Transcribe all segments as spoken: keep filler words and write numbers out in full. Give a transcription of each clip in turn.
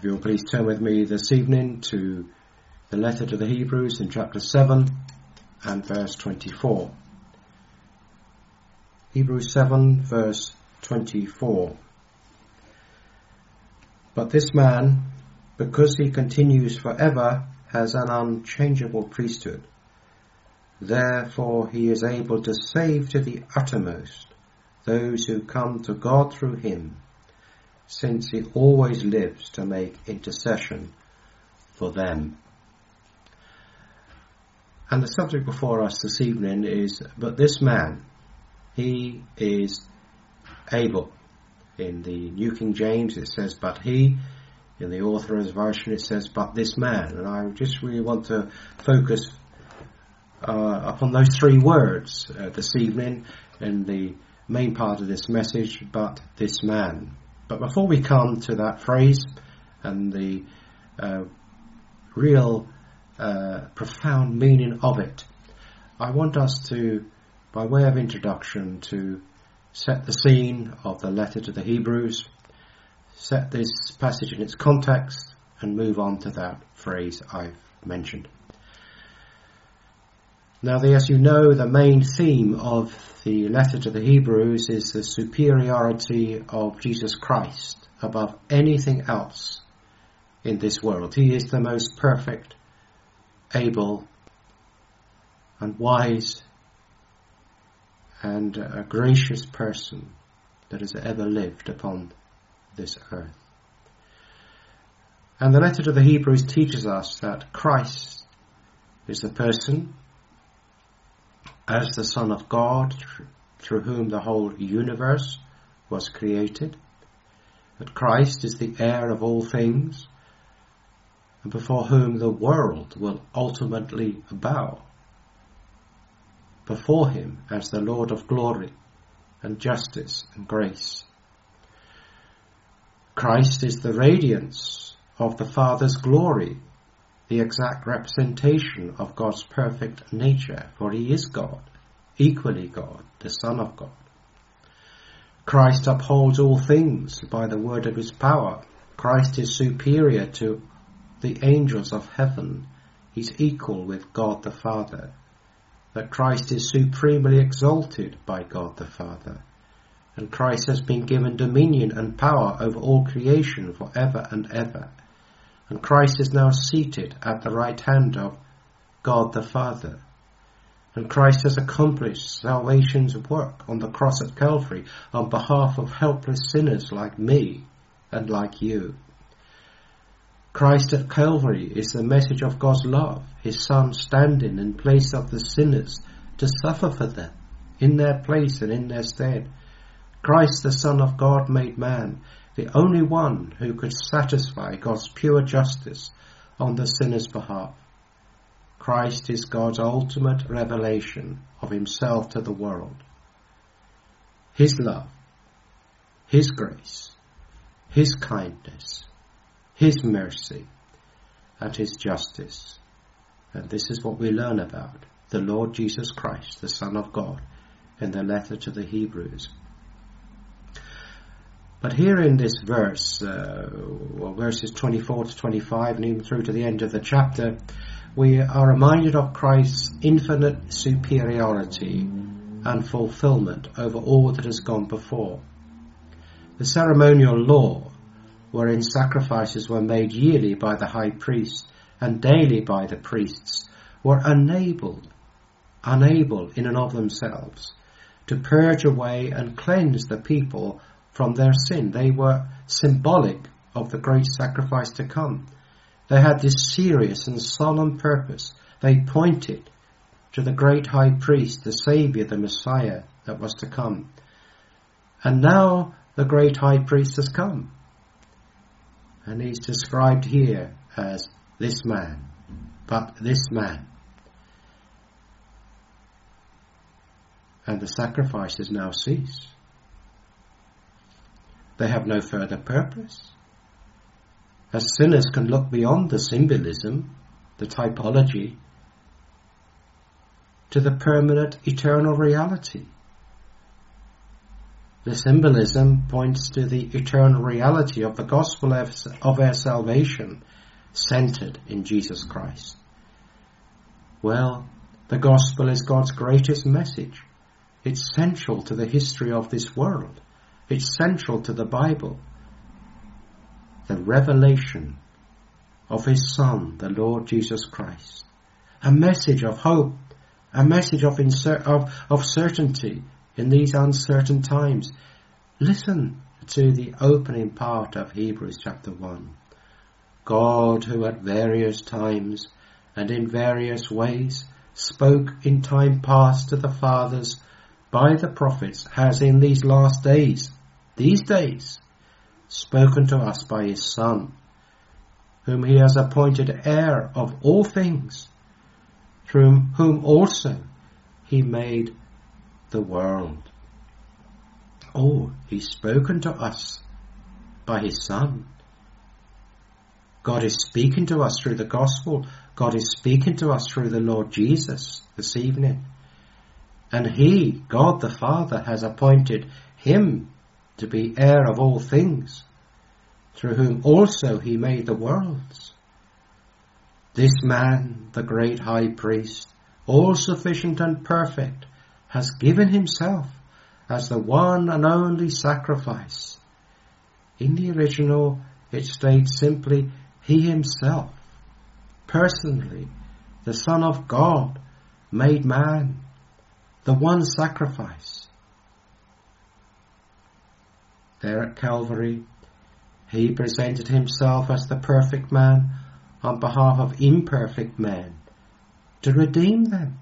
If you'll please turn with me this evening to the letter to the Hebrews in chapter seven and verse twenty-four. Hebrews seven verse twenty-four. But this man, because he continues forever, has an unchangeable priesthood. Therefore he is able to save to the uttermost those who come to God through him, since he always lives to make intercession for them. And the subject before us this evening is, but this man, he is able. In the New King James it says, but he. In the Authorized Version it says, but this man. And I just really want to focus uh, upon those three words uh, this evening in the main part of this message, but this man. But before we come to that phrase and the uh, real uh, profound meaning of it, I want us to, by way of introduction, to set the scene of the letter to the Hebrews, set this passage in its context, and move on to that phrase I've mentioned. Now, the, as you know, the main theme of the letter to the Hebrews is the superiority of Jesus Christ above anything else in this world. He is the most perfect, able, and wise, and a gracious person that has ever lived upon this earth. And the letter to the Hebrews teaches us that Christ is the person as the Son of God, through whom the whole universe was created, that Christ is the heir of all things, and before whom the world will ultimately bow, before him as the Lord of glory and justice and grace. Christ is the radiance of the Father's glory, the exact representation of God's perfect nature, for he is God, equally God, the Son of God. Christ upholds all things by the word of his power. Christ is superior to the angels of heaven. He's equal with God the Father. That Christ is supremely exalted by God the Father. And Christ has been given dominion and power over all creation forever and ever. And Christ is now seated at the right hand of God the Father. And Christ has accomplished salvation's work on the cross at Calvary on behalf of helpless sinners like me and like you. Christ at Calvary is the message of God's love, his Son standing in place of the sinners to suffer for them, in their place and in their stead. Christ, the Son of God made man, the only one who could satisfy God's pure justice on the sinner's behalf. Christ is God's ultimate revelation of himself to the world. His love, his grace, his kindness, his mercy, and his justice. And this is what we learn about the Lord Jesus Christ, the Son of God, in the letter to the Hebrews. But here in this verse, uh, well, verses twenty-four to twenty-five, and even through to the end of the chapter, we are reminded of Christ's infinite superiority and fulfillment over all that has gone before. The ceremonial law, wherein sacrifices were made yearly by the high priest and daily by the priests, were unable, unable in and of themselves to purge away and cleanse the people from their sin. They were symbolic of the great sacrifice to come. They had this serious and solemn purpose. They pointed to the great high priest, the Saviour, the Messiah that was to come. And now the great high priest has come. And he's described here as this man, but this man. And the sacrifices now cease. They have no further purpose. As sinners can look beyond the symbolism, the typology, to the permanent eternal reality. The symbolism points to the eternal reality of the gospel of our salvation, centered in Jesus Christ. Well, the gospel is God's greatest message. It's central to the history of this world. It's central to the Bible. The revelation of His Son, the Lord Jesus Christ. A message of hope, a message of, incer- of, of certainty in these uncertain times. Listen to the opening part of Hebrews chapter one. God, who at various times and in various ways spoke in time past to the fathers by the prophets, has in these last days, these days, spoken to us by His Son, whom He has appointed heir of all things, through whom also He made the world. Oh, He's spoken to us by His Son. God is speaking to us through the gospel. God is speaking to us through the Lord Jesus this evening. And He, God the Father, has appointed Him to be heir of all things, through whom also He made the worlds. This man, the great high priest, all sufficient and perfect, has given Himself as the one and only sacrifice. In the original, it states simply, He Himself, personally, the Son of God, made man, the one sacrifice. There at Calvary, He presented Himself as the perfect man on behalf of imperfect men to redeem them.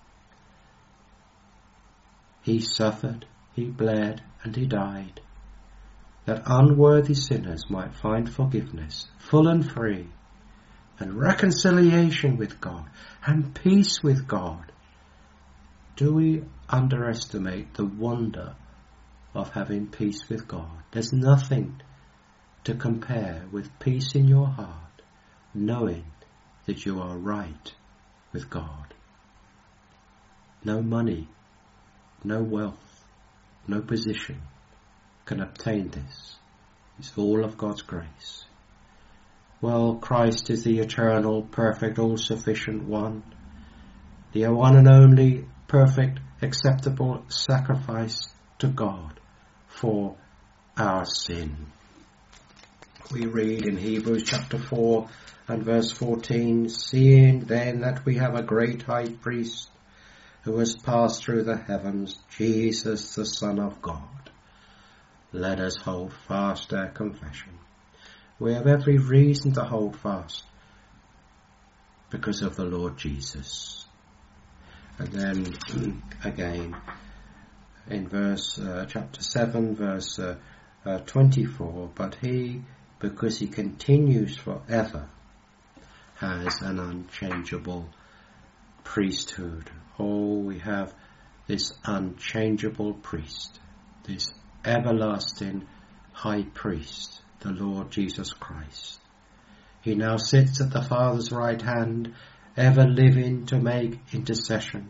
He suffered, He bled, and He died, that unworthy sinners might find forgiveness, full and free, and reconciliation with God, and peace with God. Do we underestimate the wonder of having peace with God? There's nothing to compare with peace in your heart, knowing that you are right with God. No money, no wealth, no position can obtain this. It's all of God's grace. Well, Christ is the eternal, perfect, all-sufficient one, the one and only perfect, acceptable sacrifice to God for our sin. We read in Hebrews chapter four and verse fourteen, seeing then that we have a great high priest who has passed through the heavens, Jesus the Son of God, let us hold fast our confession. We have every reason to hold fast because of the Lord Jesus. And then again in verse uh, chapter seven, verse uh, uh, twenty-four, but He, because He continues forever, has an unchangeable priesthood. Oh, we have this unchangeable priest, this everlasting high priest, the Lord Jesus Christ. He now sits at the Father's right hand, ever living to make intercession.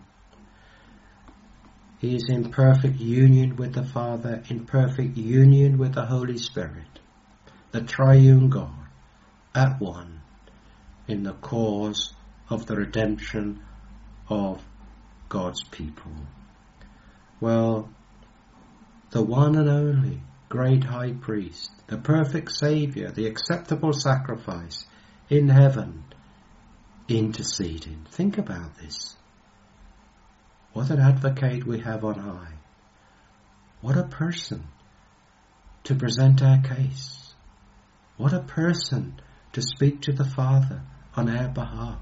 He is in perfect union with the Father, in perfect union with the Holy Spirit, the triune God, at one, in the cause of the redemption of God's people. Well, the one and only great high priest, the perfect Saviour, the acceptable sacrifice in heaven, interceding. Think about this. What an advocate we have on high. What a person to present our case. What a person to speak to the Father on our behalf.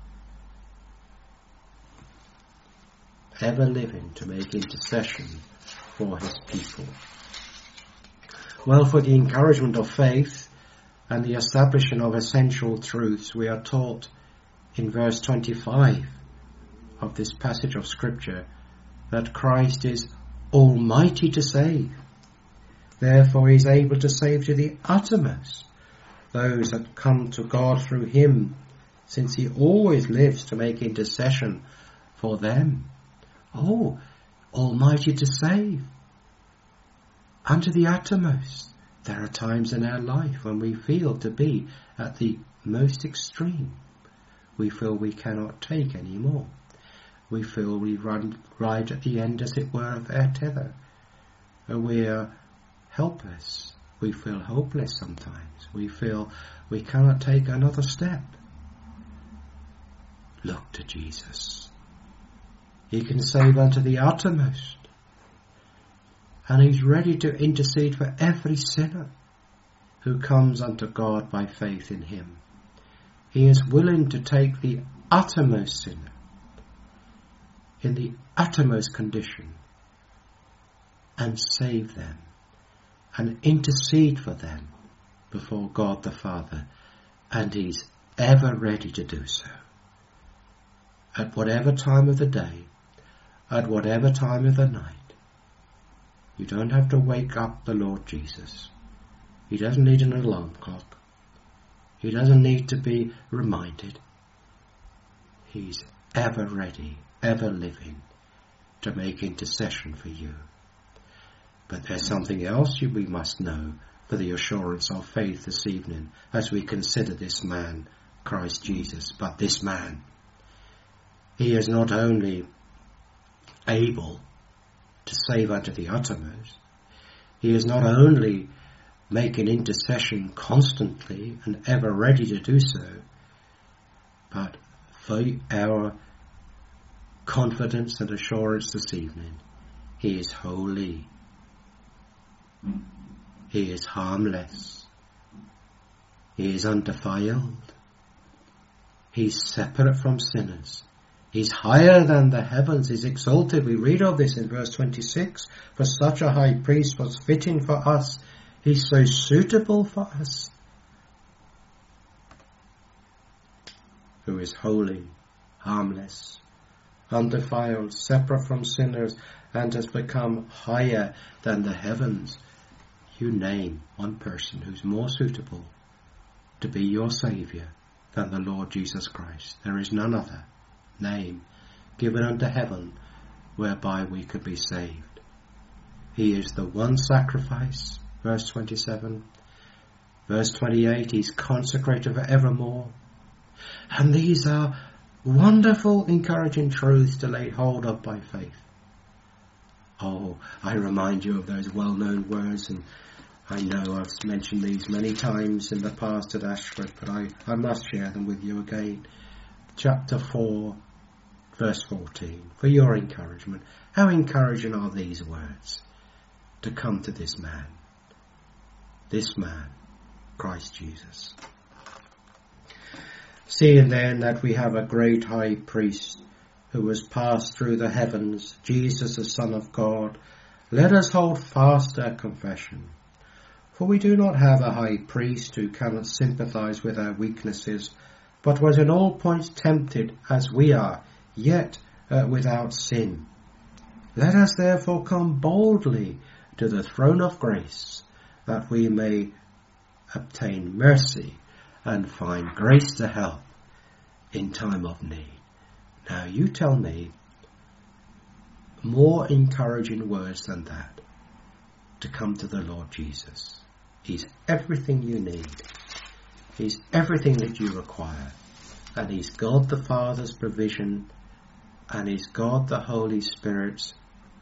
Ever living to make intercession for His people. Well, for the encouragement of faith and the establishment of essential truths, we are taught in verse twenty-five of this passage of Scripture that Christ is almighty to save. Therefore He is able to save to the uttermost those that come to God through Him, since He always lives to make intercession for them. Oh, almighty to save. unto the uttermost. There are times in our life when we feel to be at the most extreme. We feel we cannot take any more. We feel we run right at the end, as it were, of our tether. We are helpless. We feel hopeless sometimes. We feel we cannot take another step. Look to Jesus. He can save unto the uttermost. And he's ready to intercede for every sinner who comes unto God by faith in him. He is willing to take the uttermost sinner in the uttermost condition and save them and intercede for them before God the Father. And he's ever ready to do so. At whatever time of the day, at whatever time of the night. You don't have to wake up the Lord Jesus. He doesn't need an alarm clock. He doesn't need to be reminded. He's ever ready, ever living to make intercession for you. But there's something else we must know for the assurance of faith this evening as we consider this man, Christ Jesus. But this man, he is not only able to save unto the uttermost, he is not only making intercession constantly and ever ready to do so, but for our confidence and assurance this evening, he is holy, he is harmless, he is undefiled, he's separate from sinners. He's higher than the heavens, he's exalted. We read of this in verse twenty-six. For such a high priest was fitting for us. He's so suitable for us. Who is holy, harmless, undefiled, separate from sinners, and has become higher than the heavens. You name one person who's more suitable to be your Saviour than the Lord Jesus Christ. There is none other name given unto heaven whereby we could be saved. He is the one sacrifice, verse twenty-seven. Verse twenty-eight, he's consecrated for evermore. And these are wonderful, encouraging truths to lay hold of by faith. Oh, I remind you of those well-known words, and I know I've mentioned these many times in the past at Ashford, but I, I must share them with you again. Chapter four, verse fourteen, for your encouragement. How encouraging are these words to come to this man, this man, Christ Jesus. Seeing then that we have a great high priest who has passed through the heavens, Jesus the Son of God, let us hold fast our confession. For we do not have a high priest who cannot sympathize with our weaknesses, but was in all points tempted as we are, yet uh, without sin. Let us therefore come boldly to the throne of grace, that we may obtain mercy and find grace to help in time of need. Now you tell me more encouraging words than that to come to the Lord Jesus. He's everything you need. He's everything that you require. And he's God the Father's provision, and he's God the Holy Spirit's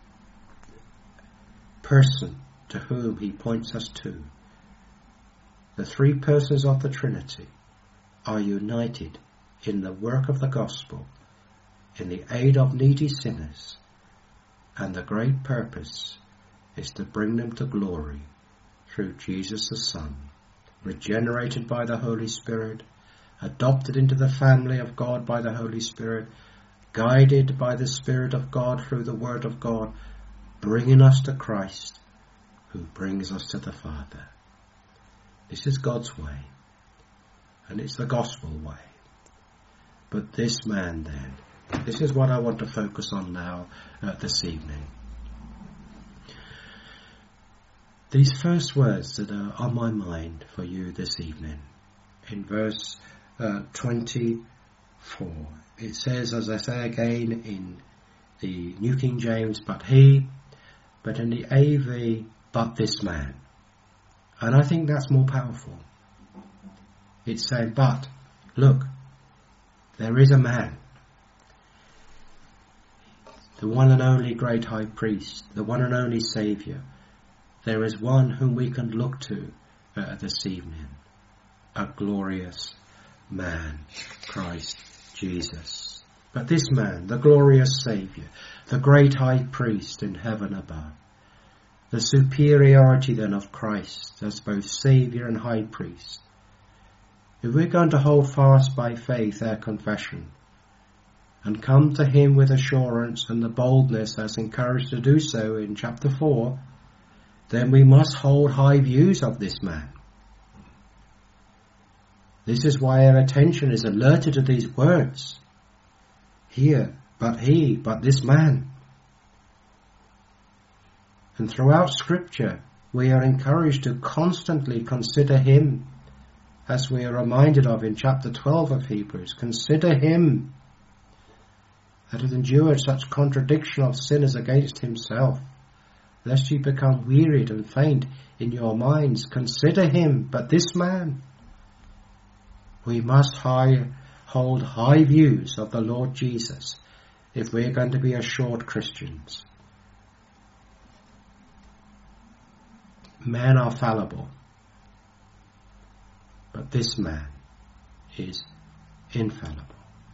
person to whom he points us to. The three persons of the Trinity are united in the work of the gospel, in the aid of needy sinners, and the great purpose is to bring them to glory through Jesus the Son, regenerated by the Holy Spirit, adopted into the family of God by the Holy Spirit, guided by the Spirit of God through the Word of God, bringing us to Christ, who brings us to the Father. This is God's way, and it's the gospel way. But this man then, this is what I want to focus on now uh, this evening. These first words that are on my mind for you this evening, in verse uh, twenty-four, it says, as I say again in the New King James, but he, but in the A V but this man. And I think that's more powerful. It's saying, but, look, there is a man, the one and only great high priest, the one and only Saviour. There is one whom we can look to uh, this evening, a glorious man, Christ Jesus. But this man, the glorious Saviour, the great high priest in heaven above, the superiority then of Christ as both Saviour and high priest. If we're going to hold fast by faith our confession and come to him with assurance and the boldness as encouraged to do so in chapter four, then we must hold high views of this man. This is why our attention is alerted to these words. Here, but he, but this man. And throughout Scripture, we are encouraged to constantly consider him, as we are reminded of in chapter twelve of Hebrews. Consider him that has endured such contradiction of sinners against himself, lest you become wearied and faint in your minds. Consider him, but this man. We must high, hold high views of the Lord Jesus if we're going to be assured Christians. Men are fallible, but this man is infallible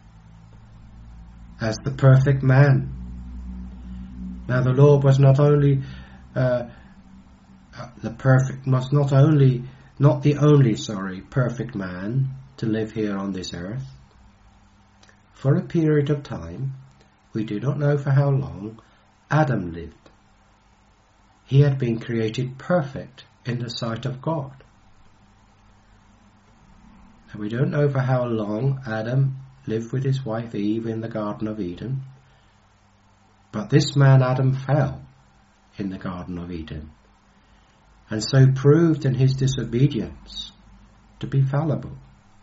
as the perfect man. Now the Lord was not only uh, the perfect, must not only, not the only, sorry, perfect man to live here on this earth. For a period of time, we do not know for how long, Adam lived. He had been created perfect in the sight of God. And we don't know for how long Adam lived with his wife Eve in the Garden of Eden. But this man Adam fell in the Garden of Eden, and so proved in his disobedience to be fallible.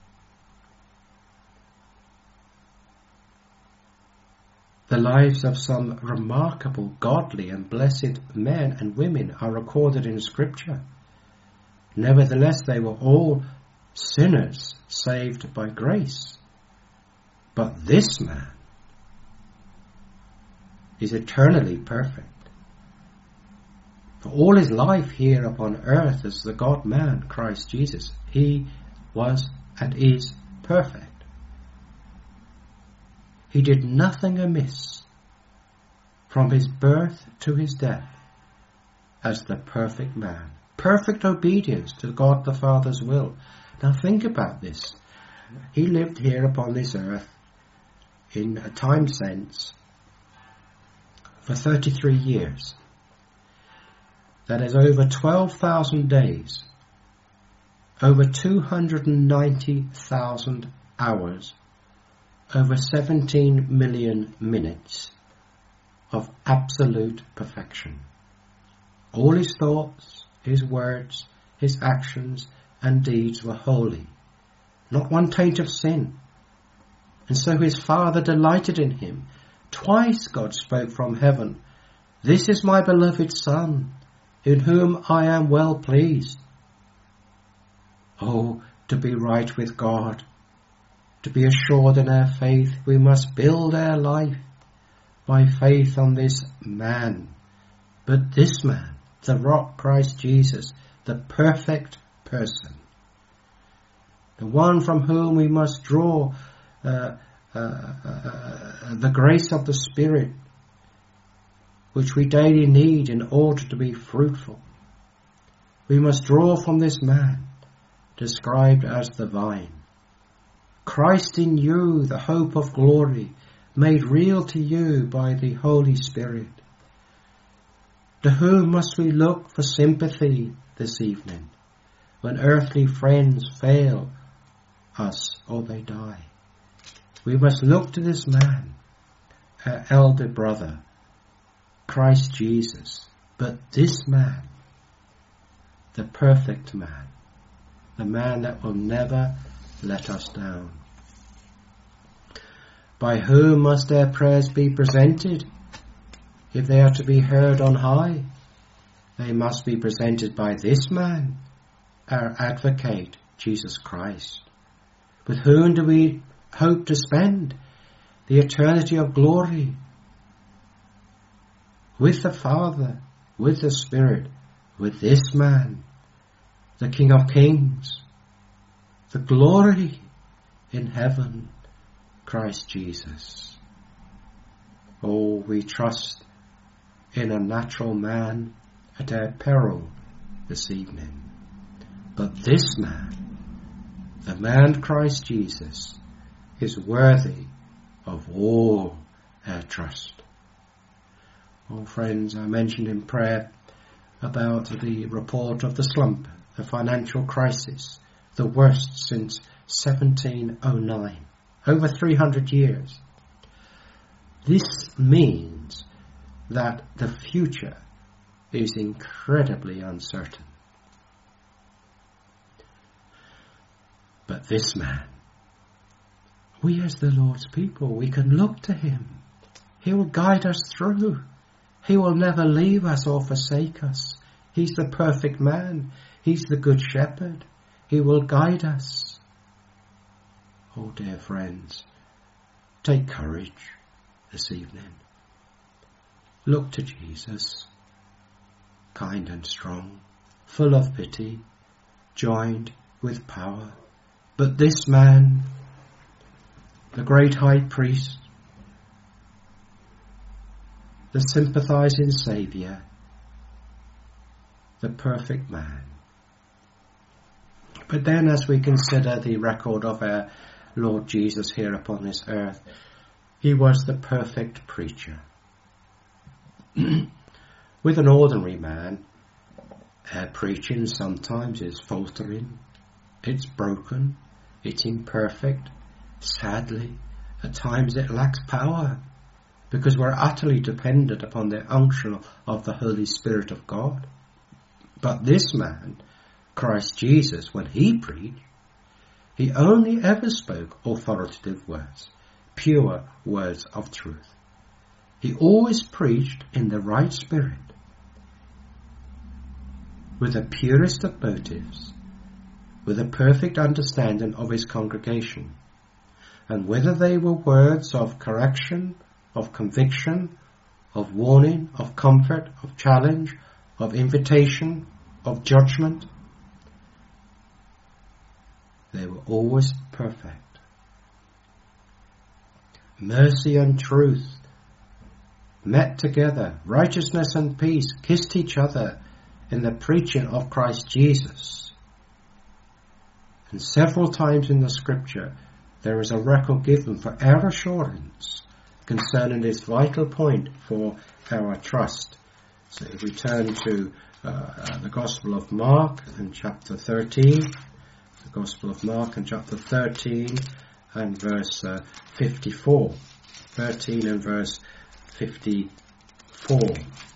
The lives of some remarkable, godly and blessed men and women are recorded in Scripture. Nevertheless, they were all sinners saved by grace. But this man is eternally perfect. For all his life here upon earth as the God-man, Christ Jesus, he was and is perfect. He did nothing amiss from his birth to his death as the perfect man. Perfect obedience to God the Father's will. Now think about this. He lived here upon this earth in a time sense for thirty-three years. That is over twelve thousand days, over two hundred ninety thousand hours, over seventeen million minutes of absolute perfection. All his thoughts, his words, his actions and deeds were holy, not one taint of sin. And so his Father delighted in him. Twice God spoke from heaven, "This is my beloved Son, in whom I am well pleased." Oh, to be right with God, to be assured in our faith, we must build our life by faith on this man. But this man, the rock, Christ Jesus, the perfect person, the one from whom we must draw uh, uh, uh, the grace of the Spirit, which we daily need in order to be fruitful. We must draw from this man, described as the vine. Christ in you, the hope of glory, made real to you by the Holy Spirit. To whom must we look for sympathy this evening when earthly friends fail us or they die? We must look to this man, our elder brother, Christ Jesus. But this man, the perfect man, the man that will never let us down. By whom must their prayers be presented if they are to be heard on high? they must be presented by this man, our advocate, Jesus Christ. With whom do we hope to spend the eternity of glory? With the Father, with the Spirit, with this man, the King of Kings, the glory in heaven, Christ Jesus. Oh, we trust in a natural man at our peril this evening. But this man, the man Christ Jesus, is worthy of all our trust. Oh friends, I mentioned in prayer about the report of the slump, the financial crisis, the worst since seventeen oh nine, over three hundred years. This means that the future is incredibly uncertain. But this man, we as the Lord's people, we can look to him. He will guide us through. He will never leave us or forsake us. He's the perfect man. He's the good shepherd. He will guide us. Oh, dear friends, take courage this evening. Look to Jesus, kind and strong, full of pity, joined with power. But this man, the great high priest, the sympathizing Saviour, the perfect man. But then as we consider the record of our Lord Jesus here upon this earth, he was the perfect preacher. With an ordinary man, our preaching sometimes is faltering, it's broken, it's imperfect, sadly, at times it lacks power, because we're utterly dependent upon the unction of the Holy Spirit of God. But this man, Christ Jesus, when he preached, he only ever spoke authoritative words, pure words of truth. He always preached in the right spirit, with the purest of motives, with a perfect understanding of his congregation. And whether they were words of correction, of conviction, of warning, of comfort, of challenge, of invitation, of judgment, they were always perfect. Mercy and truth met together, righteousness and peace kissed each other in the preaching of Christ Jesus. And several times in the scripture there is a record given for our assurance concerning this vital point for our trust. So if we turn to uh, the Gospel of Mark and chapter thirteen, the Gospel of Mark and chapter thirteen and verse uh, fifty-four. thirteen and verse fifty-four.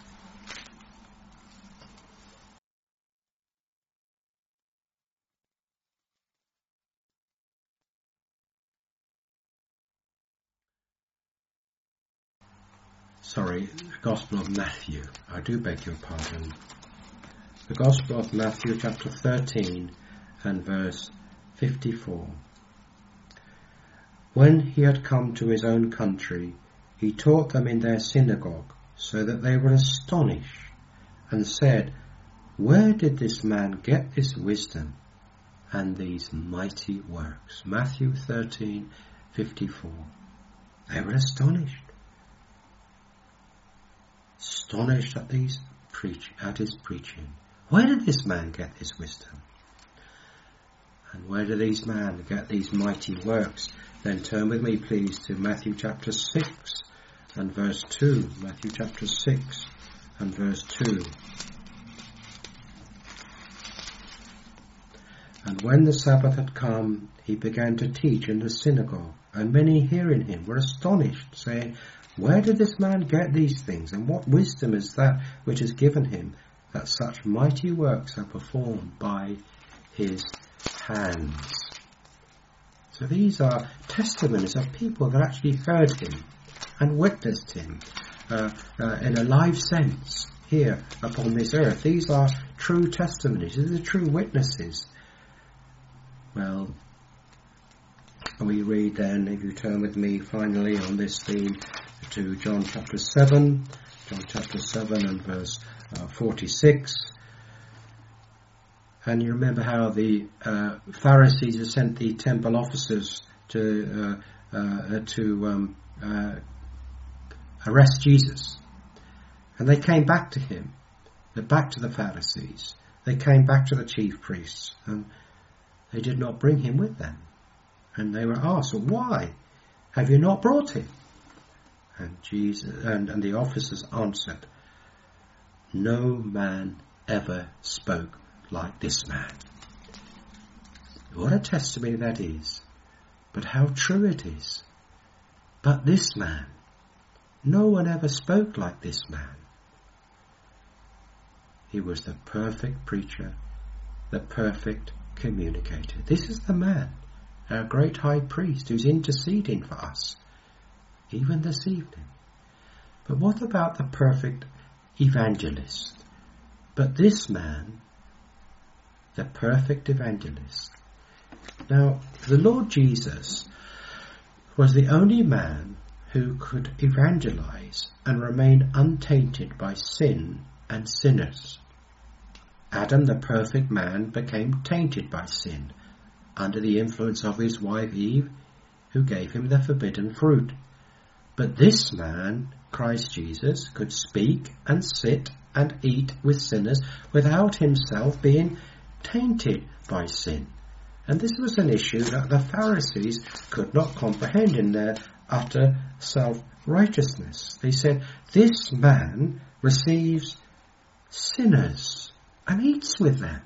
Sorry, the Gospel of Matthew. I do beg your pardon. The Gospel of Matthew chapter thirteen and verse fifty-four. When he had come to his own country, he taught them in their synagogue, so that they were astonished, and said, "Where did this man get this wisdom and these mighty works?" Matthew thirteen fifty-four. They were astonished. Astonished at these preach at his preaching. Where did this man get this wisdom? And where did these men get these mighty works? Then turn with me, please, to Matthew chapter six and verse two. Matthew chapter six and verse two. And when the Sabbath had come, he began to teach in the synagogue, and many hearing him were astonished, saying, "Where did this man get these things? And what wisdom is that which is given him, that such mighty works are performed by his hands?" So these are testimonies of people that actually heard him and witnessed him uh, uh, in a live sense. here upon this earth. These are true testimonies. These are true witnesses. Well, we read then, if you turn with me finally on this theme to John chapter seven, John chapter seven and verse uh, forty-six. And you remember how the uh, Pharisees had sent the temple officers to uh, uh, to um, uh, arrest Jesus. And they came back to him. They're back to the Pharisees. They came back to the chief priests. And they did not bring him with them. And they were asked, why have you not brought him? And Jesus and, and the officers answered, no man ever spoke like this man. What a testimony that is. But how true it is. But this man, no one ever spoke like this man. He was the perfect preacher, the perfect communicator. This is the man, our great high priest, who's interceding for us, even this evening. But what about the perfect evangelist? But this man, the perfect evangelist. Now, the Lord Jesus was the only man who could evangelize and remain untainted by sin and sinners. Adam, the perfect man, became tainted by sin under the influence of his wife Eve, who gave him the forbidden fruit. But this man, Christ Jesus, could speak and sit and eat with sinners without himself being tainted by sin. And this was an issue that the Pharisees could not comprehend in their utter self-righteousness. They said, this man receives sinners and eats with them.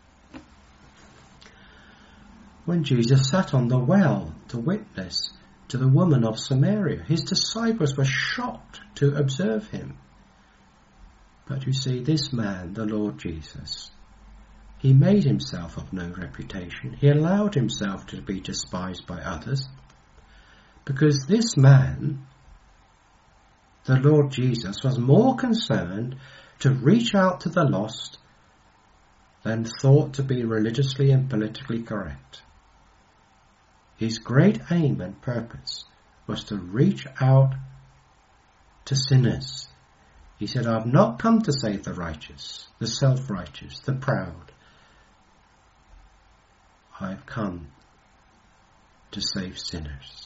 When Jesus sat on the well to witness to the woman of Samaria, his disciples were shocked to observe him. But you see, this man, the Lord Jesus, he made himself of no reputation. He allowed himself to be despised by others. Because this man, the Lord Jesus, was more concerned to reach out to the lost than thought to be religiously and politically correct. His great aim and purpose was to reach out to sinners. He said, I've not come to save the righteous, the self-righteous, the proud. I've come to save sinners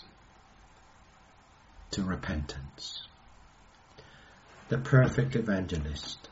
to repentance. The perfect evangelist.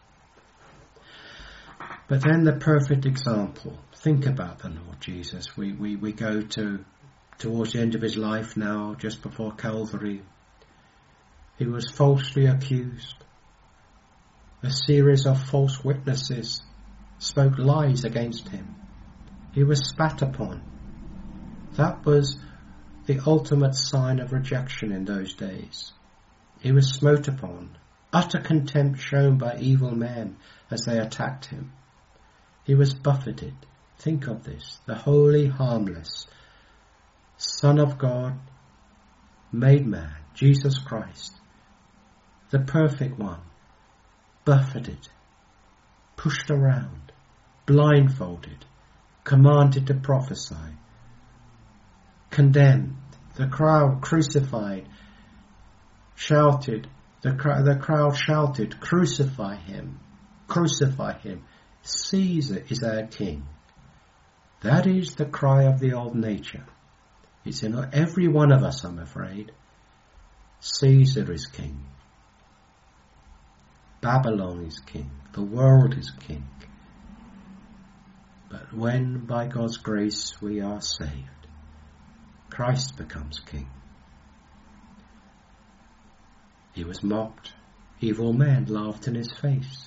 But then the perfect example. Think about the Lord Jesus. We, we, we go to towards the end of his life now, just before Calvary. He was falsely accused. A series of false witnesses spoke lies against him. He was spat upon. That was the ultimate sign of rejection in those days. He was smote upon. Utter contempt shown by evil men as they attacked him. He was buffeted. Think of this. The holy, harmless Son of God, made man, Jesus Christ, the perfect one, buffeted, pushed around, blindfolded, commanded to prophesy, condemned, the crowd crucified, shouted, the, cr- the crowd shouted, crucify him, crucify him, Caesar is our king. That is the cry of the old nature. It's in every one of us, I'm afraid. Caesar is king. Babylon is king. The world is king. But when, by God's grace, we are saved, Christ becomes king. He was mocked. Evil men laughed in his face.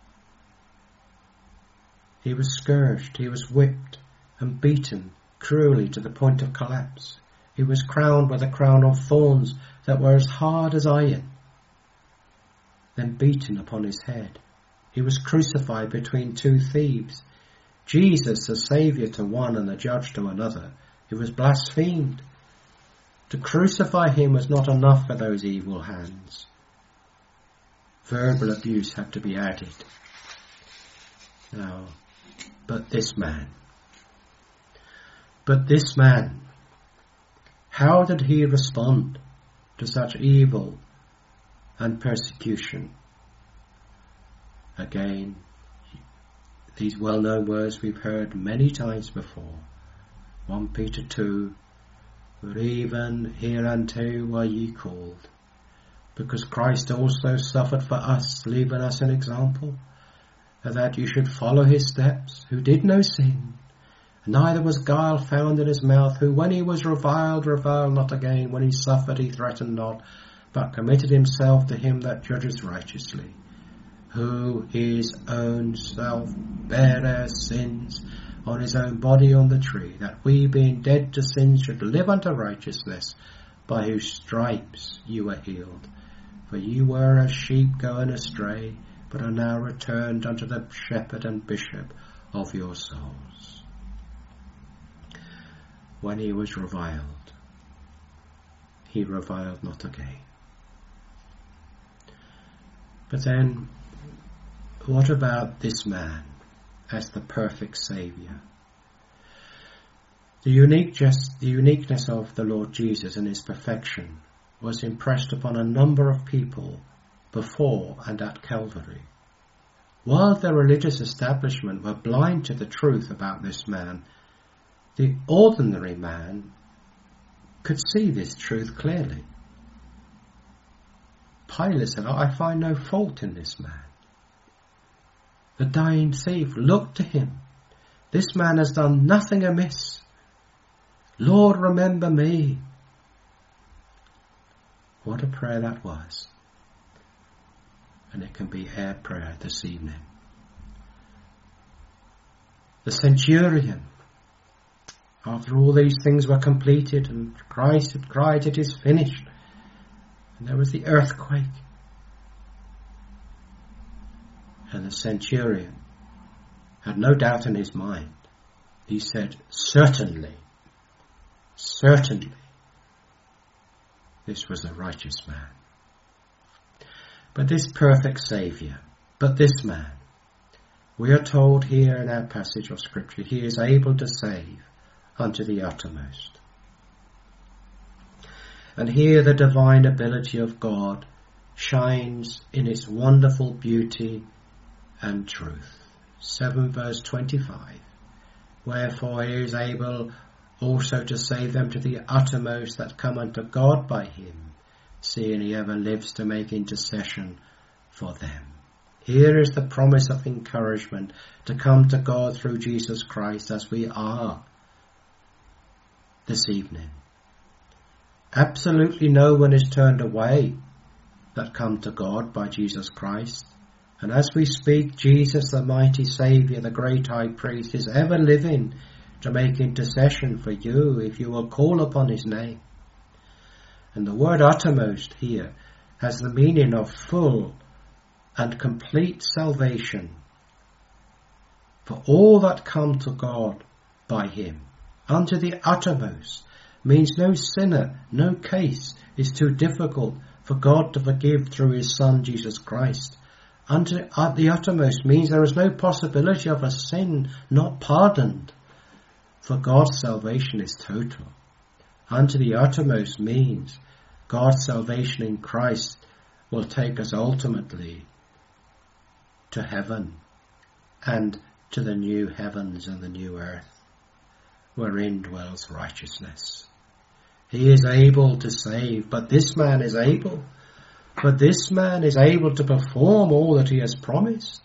He was scourged. He was whipped and beaten cruelly to the point of collapse. He was crowned with a crown of thorns that were as hard as iron, then beaten upon his head. He was crucified between two thieves. Jesus, the Saviour to one and the Judge to another, he was blasphemed. To crucify him was not enough for those evil hands. verbal abuse had to be added. Now, but this man, but this man, how did he respond to such evil and persecution? Again, these well-known words we've heard many times before. First Peter two, for even hereunto were ye called, because Christ also suffered for us, leaving us an example, that you should follow his steps, who did no sin, neither was guile found in his mouth, who when he was reviled, reviled not again, when he suffered, he threatened not, but committed himself to him that judges righteously, who his own self bare our sins on his own body on the tree, that we being dead to sin should live unto righteousness, by whose stripes you were healed. For you were as sheep going astray, but are now returned unto the shepherd and bishop of your souls. When he was reviled, he reviled not again. But then, what about this man as the perfect Saviour? The unique just, the uniqueness of the Lord Jesus and his perfection was impressed upon a number of people before and at Calvary. While the religious establishment were blind to the truth about this man, the ordinary man could see this truth clearly. Pilate said, I find no fault in this man. The dying thief looked to him. This man has done nothing amiss. Lord, remember me. What a prayer that was. And it can be our prayer this evening. The centurion, after all these things were completed and Christ had cried, it is finished. And there was the earthquake. And the centurion had no doubt in his mind. He said, certainly, certainly, this was a righteous man. But this perfect Saviour, but this man, we are told here in our passage of Scripture, he is able to save unto the uttermost. And here the divine ability of God shines in its wonderful beauty and truth. seven verse twenty-five. Wherefore he is able also to save them to the uttermost that come unto God by him, seeing he ever lives to make intercession for them. Here is the promise of encouragement to come to God through Jesus Christ as we are this evening. Absolutely no one is turned away that come to God by Jesus Christ. And as we speak, Jesus, the mighty Saviour, the great high priest, is ever living to make intercession for you if you will call upon his name. And the word uttermost here has the meaning of full and complete salvation for all that come to God by him. Unto the uttermost means no sinner, no case is too difficult for God to forgive through his Son Jesus Christ. Unto the uttermost means there is no possibility of a sin not pardoned, for God's salvation is total. Unto the uttermost means God's salvation in Christ will take us ultimately to heaven and to the new heavens and the new earth, wherein dwells righteousness. He is able to save, but this man is able. But this man is able to perform all that he has promised.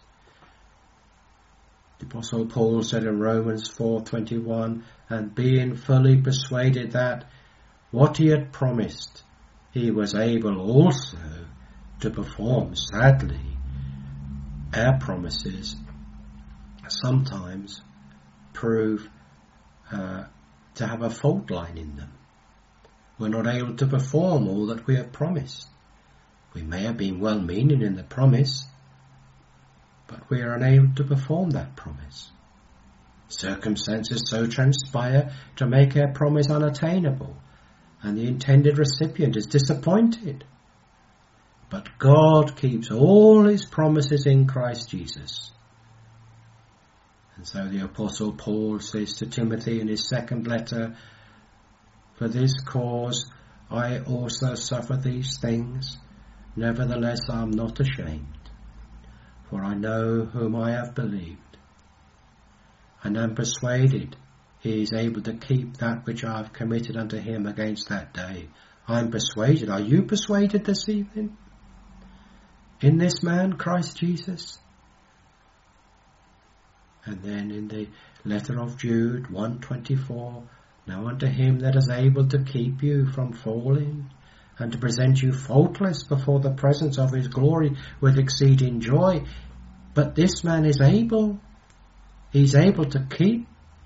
The Apostle Paul said in Romans four twenty-one, and being fully persuaded that what he had promised, he was able also to perform. Sadly, our promises sometimes prove uh, to have a fault line in them. We're not able to perform all that we have promised. We may have been well-meaning in the promise, but we are unable to perform that promise. Circumstances so transpire to make our promise unattainable, and the intended recipient is disappointed. But God keeps all his promises in Christ Jesus. And so the Apostle Paul says to Timothy in his second letter, "For this cause I also suffer these things, nevertheless I am not ashamed, for I know whom I have believed, and am persuaded he is able to keep that which I have committed unto him against that day." I am persuaded. Are you persuaded this evening? In this man, Christ Jesus? And then in the letter of Jude one twenty-four, "Now unto him that is able to keep you from falling, and to present you faultless before the presence of his glory with exceeding joy." But this man is able. He's able to keep.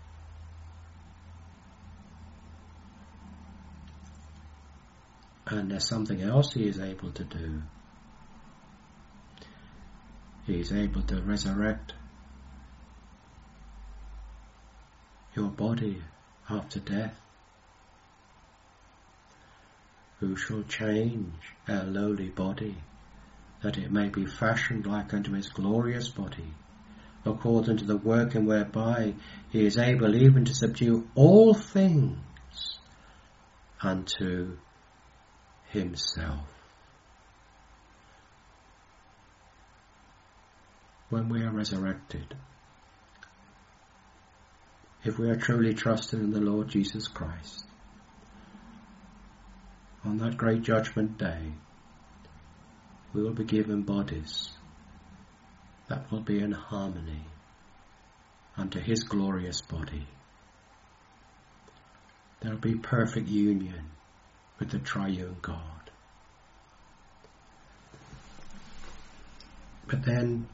And there's something else he is able to do. He is able to resurrect your body after death. "Who shall change our lowly body, that it may be fashioned like unto his glorious body, according to the working whereby he is able even to subdue all things unto himself." When we are resurrected, if we are truly trusting in the Lord Jesus Christ, on that great judgment day, we will be given bodies that will be in harmony unto his glorious body. There will be perfect union with the triune God. But then,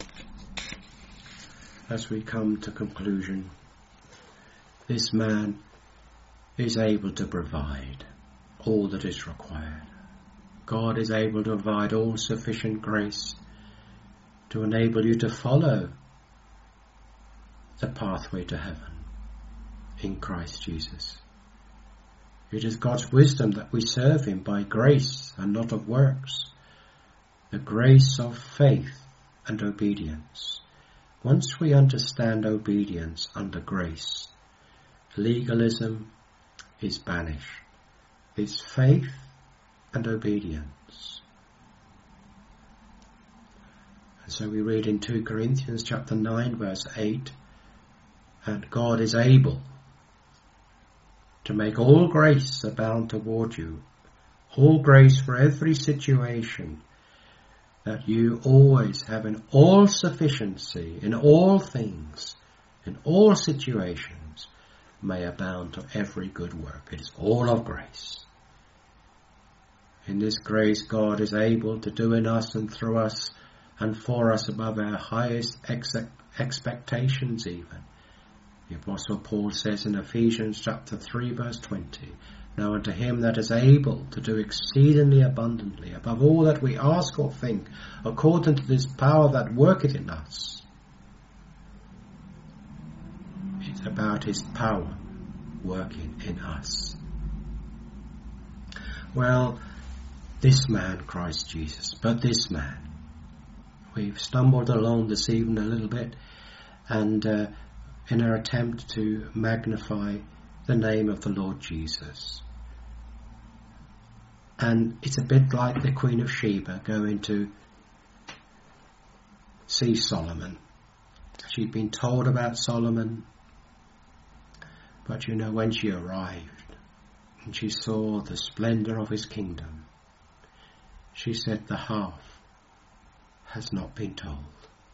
as we come to conclusion, this man is able to provide all that is required. God is able to provide all sufficient grace to enable you to follow the pathway to heaven in Christ Jesus. It is God's wisdom that we serve him by grace and not of works, the grace of faith and obedience. Once we understand obedience under grace, legalism is banished. It's faith and obedience. And so we read in Second Corinthians chapter nine verse eight, "And God is able to make all grace abound toward you, all grace for every situation, that you always have an all sufficiency in all things, in all situations, may abound to every good work." It is all of grace. In this grace, God is able to do in us and through us and for us above our highest ex- expectations even. The Apostle Paul says in Ephesians chapter three verse twenty, "Now unto him that is able to do exceedingly abundantly above all that we ask or think, according to this power that worketh in us." It's about his power working in us. Well, this man, Christ Jesus, but this man. We've stumbled along this evening a little bit, and uh, in our attempt to magnify the name of the Lord Jesus. And it's a bit like the Queen of Sheba going to see Solomon. She'd been told about Solomon, but you know, when she arrived and she saw the splendour of his kingdom, she said, "The half has not been told."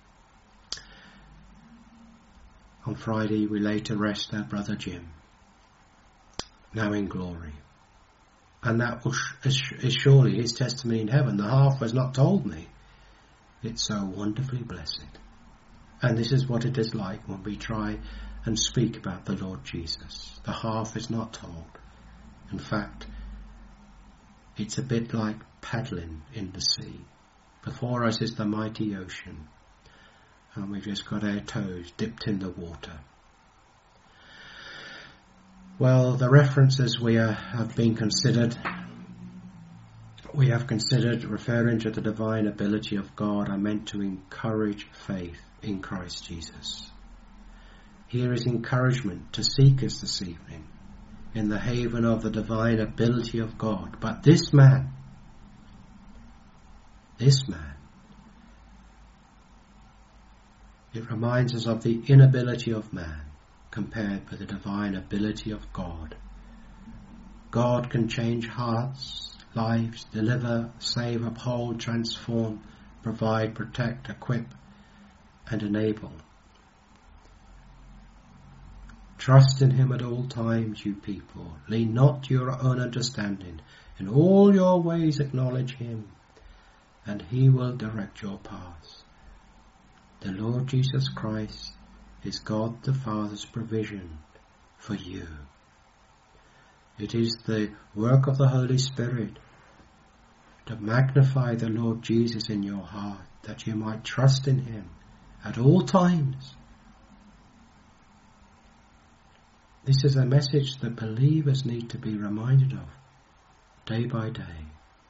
On Friday we lay to rest our brother Jim, now in glory. And that is surely his testimony in heaven. "The half was not told me." It's so wonderfully blessed. And this is what it is like when we try and speak about the Lord Jesus. The half is not told. In fact, it's a bit like paddling in the sea. Before us is the mighty ocean, and we've just got our toes dipped in the water. Well, the references we are, have been considered we have considered, referring to the divine ability of God, are meant to encourage faith in Christ Jesus. Here is encouragement to seekers this evening in the haven of the divine ability of God. But this man, this man, it reminds us of the inability of man compared with the divine ability of God. God can change hearts, lives, deliver, save, uphold, transform, provide, protect, equip, and enable. Trust in him at all times, you people. Lean not to your own understanding. In all your ways acknowledge him, and he will direct your paths. The Lord Jesus Christ is God the Father's provision for you. It is the work of the Holy Spirit to magnify the Lord Jesus in your heart, that you might trust in him at all times. This is a message that believers need to be reminded of day by day.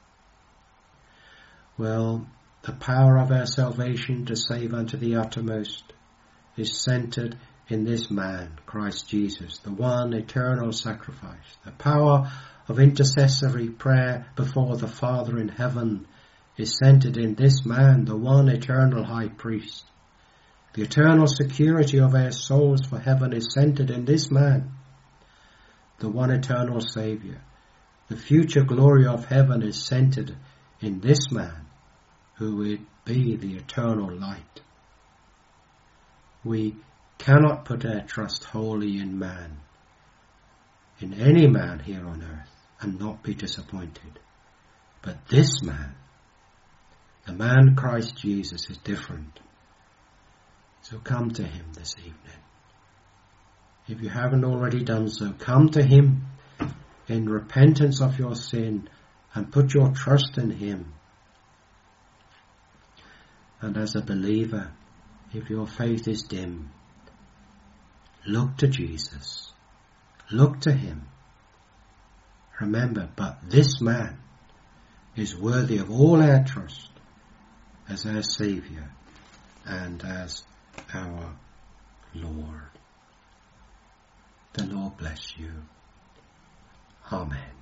Well, the power of our salvation to save unto the uttermost is centered in this man, Christ Jesus, the one eternal sacrifice. The power of intercessory prayer before the Father in heaven is centered in this man, the one eternal high priest. The eternal security of our souls for heaven is centered in this man, the one eternal Saviour. The future glory of heaven is centered in this man, who will be the eternal light. We cannot put our trust wholly in man, in any man here on earth, and not be disappointed. But this man, the man Christ Jesus, is different. So come to him this evening. If you haven't already done so, come to him in repentance of your sin and put your trust in him. And as a believer, if your faith is dim, look to Jesus. Look to him. Remember, but this man is worthy of all our trust as our Saviour and as our Lord. The Lord bless you. Amen.